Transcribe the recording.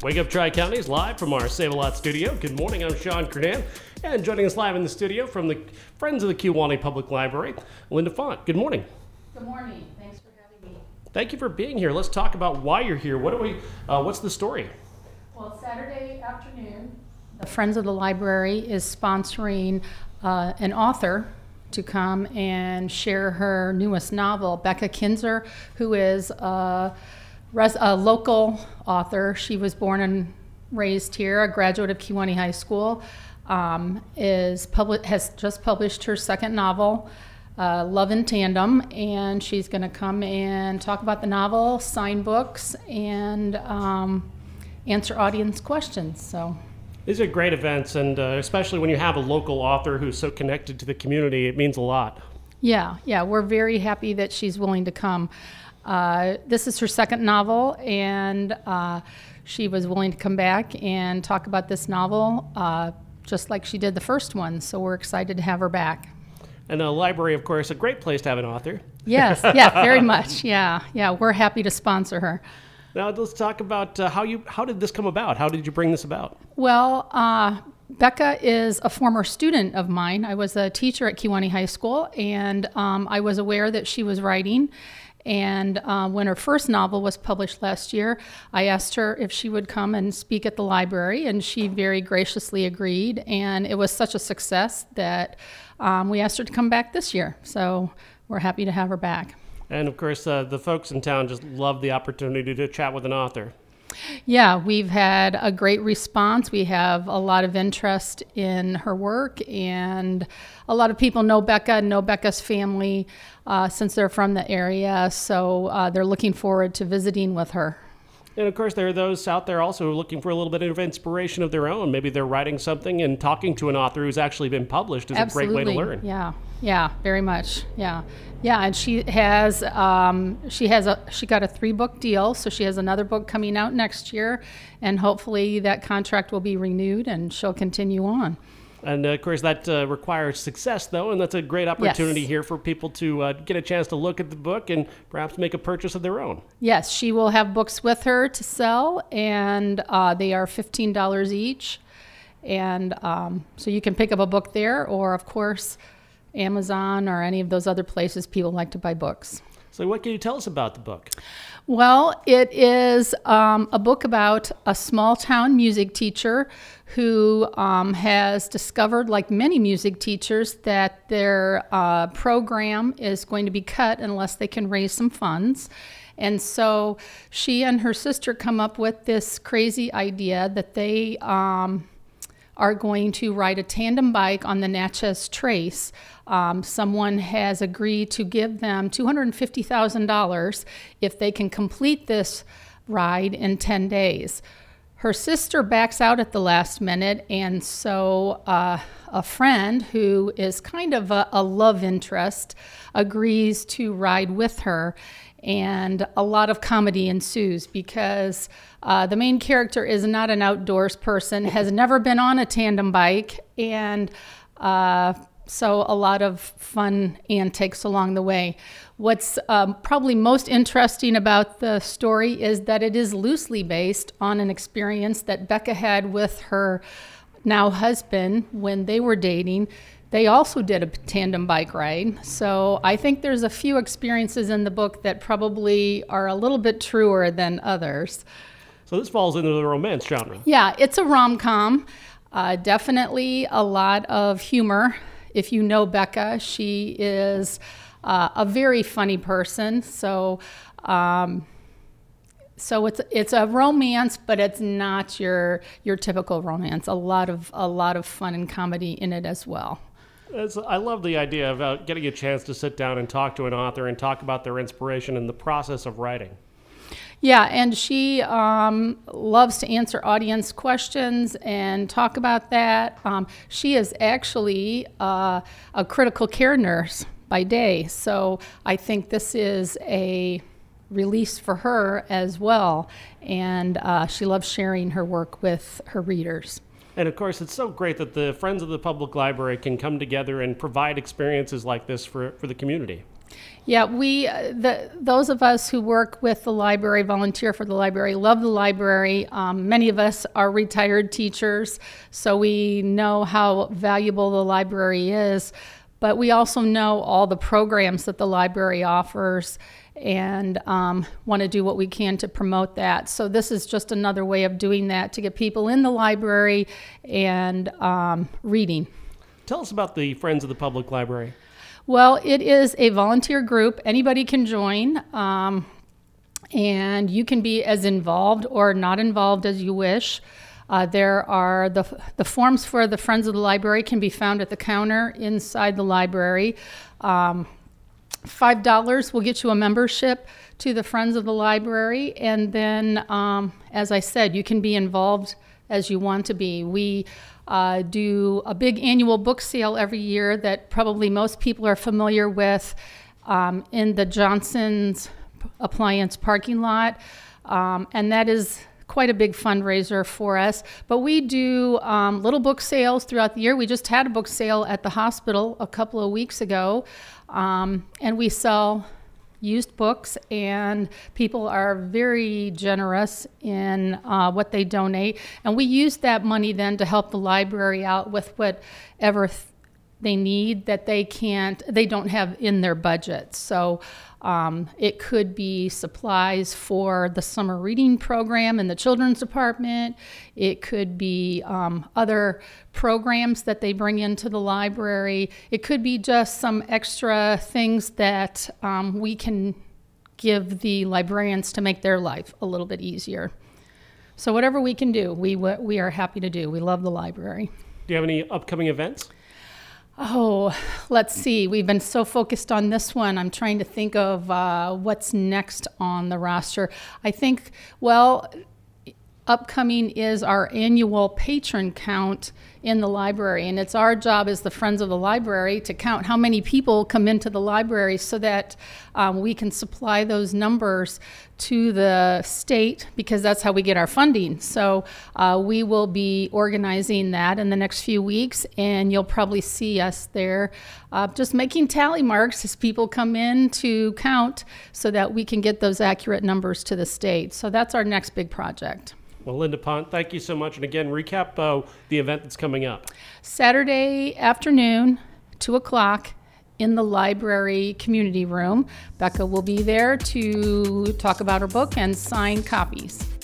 Wake Up Tri-County is live from our Save-A-Lot studio. Good morning, I'm Sean Kernan, and joining us live in the studio from the Friends of the Kewaunee Public Library, Linda Font. Good morning. Good morning. Thanks for having me. Thank you for being here. Let's talk about why you're here. What's the story? Well, Saturday afternoon, the Friends of the Library is sponsoring an author to come and share her newest novel, Becca Kinzer, who is a local author. She was born and raised here, a graduate of Kewaunee High School, has just published her second novel, Love in Tandem, and she's going to come and talk about the novel, sign books, and answer audience questions. So These are great events, and especially when you have a local author who's so connected to the community, it means a lot. Yeah, we're very happy that she's willing to come. This is her second novel, and she was willing to come back and talk about this novel just like she did the first one, so we're excited to have her back. And the library, of course, a great place to have an author. Yes, very much. Yeah, we're happy to sponsor her. Now let's talk about how did this come about? How did you bring this about? Well, Becca is a former student of mine. I was a teacher at Kewaunee High School, and I was aware that she was writing. And when her first novel was published last year, I asked her if she would come and speak at the library, and she very graciously agreed. And it was such a success that we asked her to come back this year. So we're happy to have her back. And of course, the folks in town just love the opportunity to chat with an author. Yeah, we've had a great response. We have a lot of interest in her work, and a lot of people know Becca's family since they're from the area, so they're looking forward to visiting with her. And of course, there are those out there also looking for a little bit of inspiration of their own. Maybe they're writing something, and talking to an author who's actually been published is Absolutely. A great way to learn. Yeah, very much. Yeah, and she got a 3-book deal, so she has another book coming out next year, and hopefully that contract will be renewed and she'll continue on. And of course, that requires success, though, and that's a great opportunity here for people to get a chance to look at the book and perhaps make a purchase of their own. Yes, she will have books with her to sell, and they are $15 each. And so you can pick up a book there, or, of course, Amazon or any of those other places people like to buy books. So what can you tell us about the book? Well, it is a book about a small-town music teacher who has discovered, like many music teachers, that their program is going to be cut unless they can raise some funds. And so she and her sister come up with this crazy idea that they are going to ride a tandem bike on the Natchez Trace. Someone has agreed to give them $250,000 if they can complete this ride in 10 days. Her sister backs out at the last minute, and so a friend who is kind of a love interest agrees to ride with her. And a lot of comedy ensues because the main character is not an outdoors person, has never been on a tandem bike, and so a lot of fun antics along the way. What's probably most interesting about the story is that it is loosely based on an experience that Becca had with her now husband when they were dating. They also did a tandem bike ride. So I think there's a few experiences in the book that probably are a little bit truer than others. So this falls into the romance genre. Yeah, it's a rom-com. Definitely a lot of humor. If you know Becca, she is a very funny person. So it's a romance, but it's not your typical romance. A lot of fun and comedy in it as well. I love the idea of getting a chance to sit down and talk to an author and talk about their inspiration and the process of writing. Yeah, and she loves to answer audience questions and talk about that. She is actually a critical care nurse by day, so I think this is a release for her as well, and she loves sharing her work with her readers. And of course, it's so great that the Friends of the Public Library can come together and provide experiences like this for the community. Yeah, those of us who work with the library, volunteer for the library, love the library. Many of us are retired teachers, so we know how valuable the library is. But we also know all the programs that the library offers and want to do what we can to promote that. So this is just another way of doing that to get people in the library and reading. Tell us about the Friends of the Public Library. Well, it is a volunteer group. Anybody can join, and you can be as involved or not involved as you wish. There are the forms for the Friends of the Library can be found at the counter inside the library. $5 will get you a membership to the Friends of the Library, and then, as I said, you can be involved as you want to be. We do a big annual book sale every year that probably most people are familiar with in the Johnson's Appliance parking lot, and that is quite a big fundraiser for us. But we do little book sales throughout the year. We just had a book sale at the hospital a couple of weeks ago, and we sell used books, and people are very generous in what they donate. And we use that money then to help the library out with whatever they need that they don't have in their budget. So it could be supplies for the summer reading program in the children's department. It could be other programs that they bring into the library. It could be just some extra things that we can give the librarians to make their life a little bit easier. So whatever we can do, we are happy to do. We love the library. Do you have any upcoming events? Oh, let's see. We've been so focused on this one. I'm trying to think of what's next on the roster. I think, upcoming is our annual patron count in the library, and it's our job as the Friends of the Library to count how many people come into the library so that we can supply those numbers to the state, because that's how we get our funding. So we will be organizing that in the next few weeks, and you'll probably see us there just making tally marks as people come in to count so that we can get those accurate numbers to the state. So that's our next big project. Well, Linda Pont, thank you so much. And again, recap the event that's coming up. Saturday afternoon, 2 o'clock, in the library community room. Becca will be there to talk about her book and sign copies.